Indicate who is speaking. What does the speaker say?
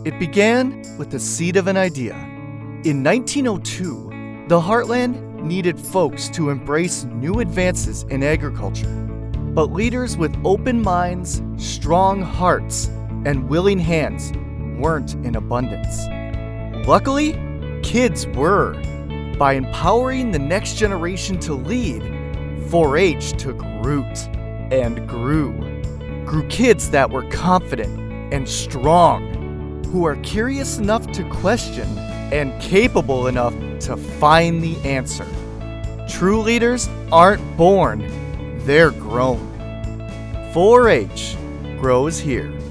Speaker 1: It began with the seed of an idea. In 1902, the Heartland needed folks to embrace new advances in agriculture, but leaders with open minds, strong hearts, and willing hands weren't in abundance. Luckily, kids were. By empowering the next generation to lead, 4-H took root and grew. Grew kids that were confident and strong, who are curious enough to question and capable enough to find the answer. True leaders aren't born, they're grown. 4-H grows here.